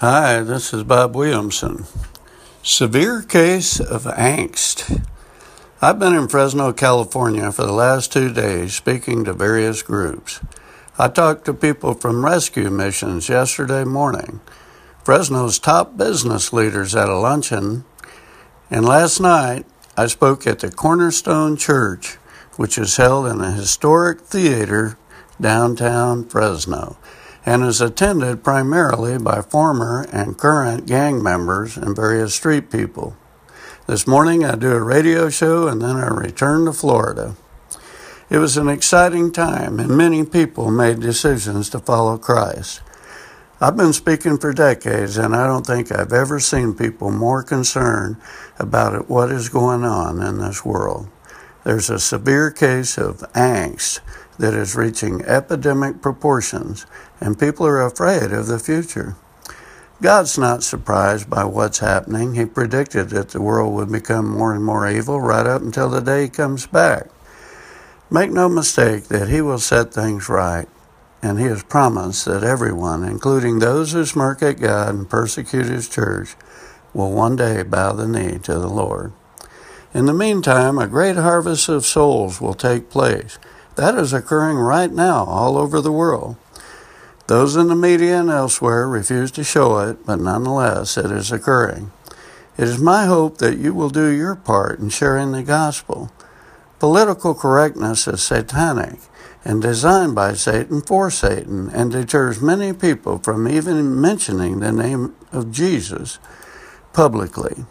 Hi, this is Bob Williamson. Severe case of angst. I've been in Fresno, California for the last 2 days speaking to various groups. I talked to people from rescue missions yesterday morning, Fresno's top business leaders at a luncheon, and last night I spoke at the Cornerstone Church, which is held in a historic theater downtown Fresno, and is attended primarily by former and current gang members and various street people. This morning I do a radio show and then I return to Florida. It was an exciting time and many people made decisions to follow Christ. I've been speaking for decades and I don't think I've ever seen people more concerned about what is going on in this world. There's a severe case of angst that is reaching epidemic proportions, and people are afraid of the future. God's not surprised by what's happening. He predicted that the world would become more and more evil right up until the day He comes back. Make no mistake that He will set things right, and He has promised that everyone, including those who smirk at God and persecute His church, will one day bow the knee to the Lord. In the meantime, a great harvest of souls will take place. That is occurring right now all over the world. Those in the media and elsewhere refuse to show it, but nonetheless it is occurring. It is my hope that you will do your part in sharing the gospel. Political correctness is satanic and designed by Satan for Satan and deters many people from even mentioning the name of Jesus publicly.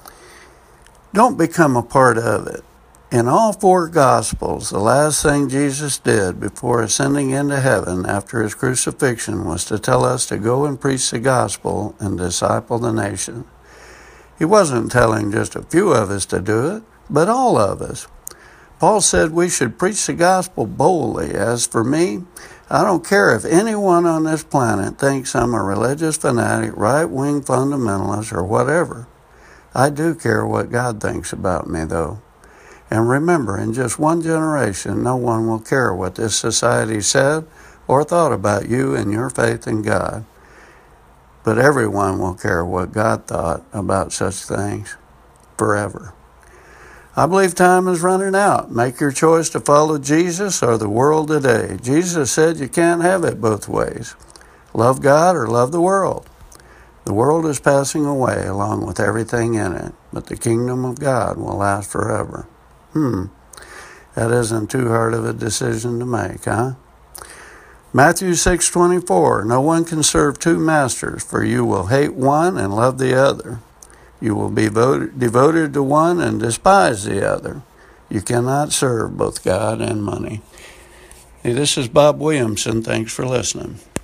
Don't become a part of it. In all 4 Gospels, the last thing Jesus did before ascending into heaven after His crucifixion was to tell us to go and preach the gospel and disciple the nation. He wasn't telling just a few of us to do it, but all of us. Paul said we should preach the gospel boldly. As for me, I don't care if anyone on this planet thinks I'm a religious fanatic, right-wing fundamentalist, or whatever. I do care what God thinks about me, though. And remember, in just one generation, no one will care what this society said or thought about you and your faith in God. But everyone will care what God thought about such things forever. I believe time is running out. Make your choice to follow Jesus or the world today. Jesus said you can't have it both ways. Love God or love the world. The world is passing away along with everything in it, but the kingdom of God will last forever. That isn't too hard of a decision to make, huh? Matthew 6:24, no one can serve 2 masters, for you will hate one and love the other. You will be devoted to one and despise the other. You cannot serve both God and money. Hey, this is Bob Williamson. Thanks for listening.